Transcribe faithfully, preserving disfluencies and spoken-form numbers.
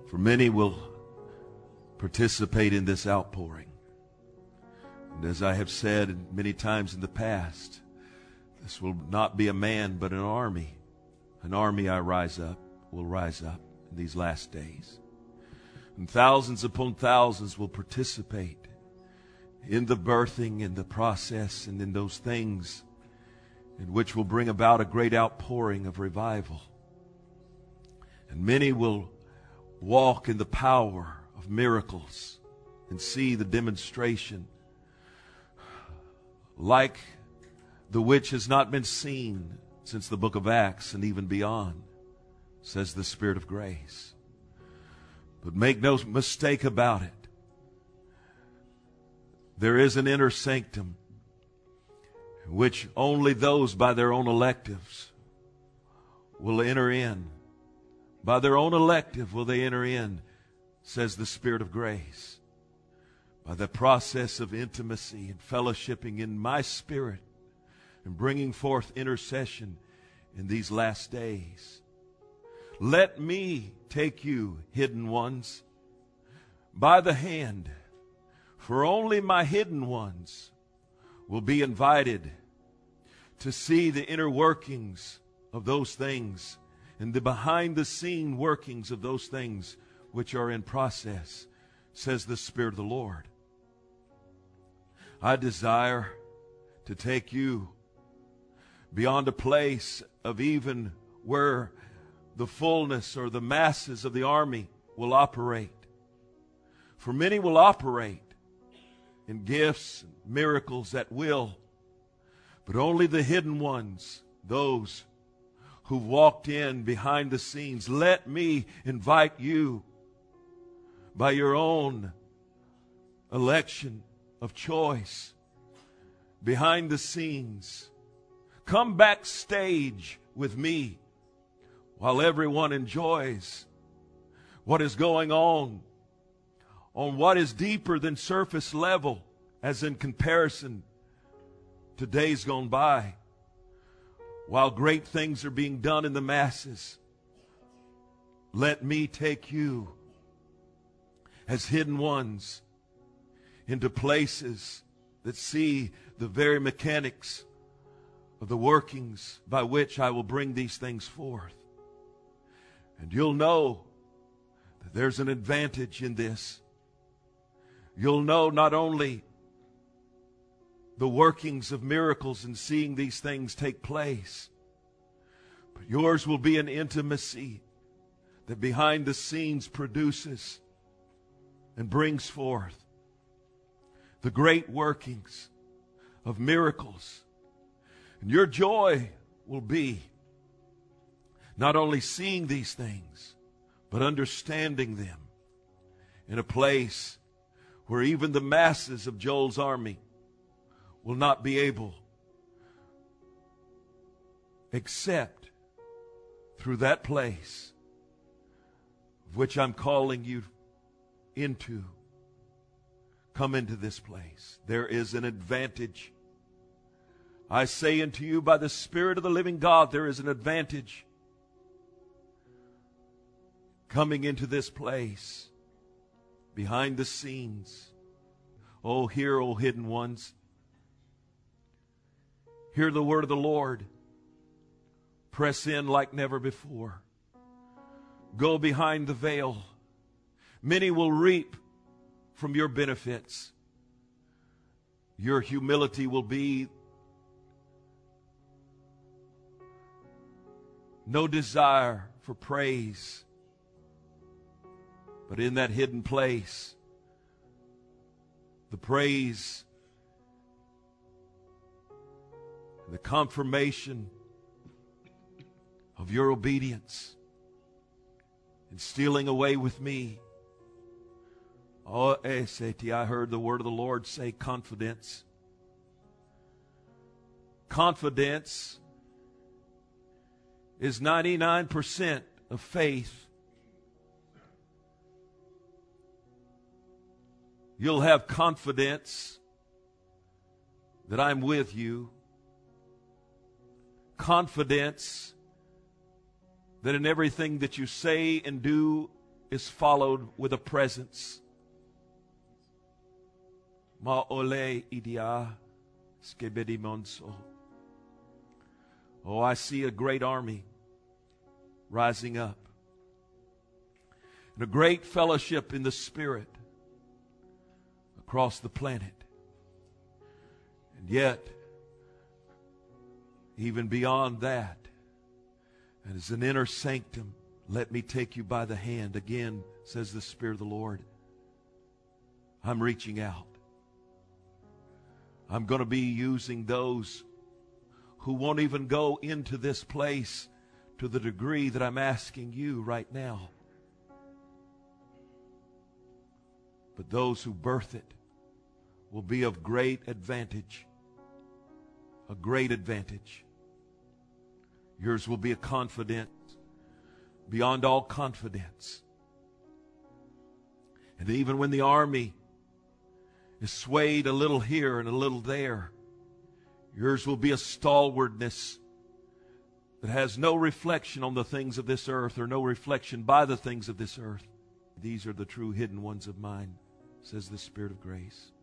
For many will participate in this outpouring. And as I have said many times in the past, this will not be a man but an army. An army I rise up, will rise up in these last days. And thousands upon thousands will participate in the birthing and the process and in those things in which will bring about a great outpouring of revival. And many will walk in the power of miracles and see the demonstration like the which has not been seen since the book of Acts and even beyond, says the Spirit of grace. But make no mistake about it. There is an inner sanctum in which only those by their own electives will enter in. By their own elective will they enter in, says the Spirit of grace. By the process of intimacy and fellowshipping in my spirit and bringing forth intercession in these last days. Let me take you, hidden ones, by the hand, for only my hidden ones will be invited to see the inner workings of those things and the behind-the-scene workings of those things which are in process, says the Spirit of the Lord. I desire to take you beyond a place of even where the fullness or the masses of the army will operate. For many will operate in gifts and miracles at will, but only the hidden ones, those who've walked in behind the scenes. Let me invite you by your own election of choice, behind the scenes. Come backstage with me while everyone enjoys what is going on on what is deeper than surface level, as in comparison to days gone by. While great things are being done in the masses, let me take you as hidden ones into places that see the very mechanics of the workings by which I will bring these things forth. And you'll know that there's an advantage in this. You'll know not only the workings of miracles and seeing these things take place, but yours will be an intimacy that behind the scenes produces and brings forth the great workings of miracles. And your joy will be not only seeing these things, but understanding them in a place where even the masses of Joel's army will not be able, except through that place of which I'm calling you into. Come into this place. There is an advantage. I say unto you by the Spirit of the living God, there is an advantage coming into this place, behind the scenes. Oh, hear, O hidden ones. Hear the word of the Lord. Press in like never before. Go behind the veil. Many will reap from your benefits. Your humility will be no desire for praise, but in that hidden place, the praise and the confirmation of your obedience and stealing away with me. Oh, Eseti, I heard the word of the Lord say confidence. Confidence is ninety-nine percent of faith. You'll have confidence that I'm with you. Confidence that in everything that you say and do is followed with a presence. Ma ole idia skebedi monso. Oh, I see a great army rising up. And a great fellowship in the Spirit across the planet. And yet, even beyond that, and as an inner sanctum, let me take you by the hand. Again, says the Spirit of the Lord. I'm reaching out. I'm going to be using those who won't even go into this place to the degree that I'm asking you right now. But those who birth it will be of great advantage. A great advantage. Yours will be a confidence beyond all confidence. And even when the army is swayed a little here and a little there, yours will be a stalwartness that has no reflection on the things of this earth, or no reflection by the things of this earth. These are the true hidden ones of mine, says the Spirit of grace.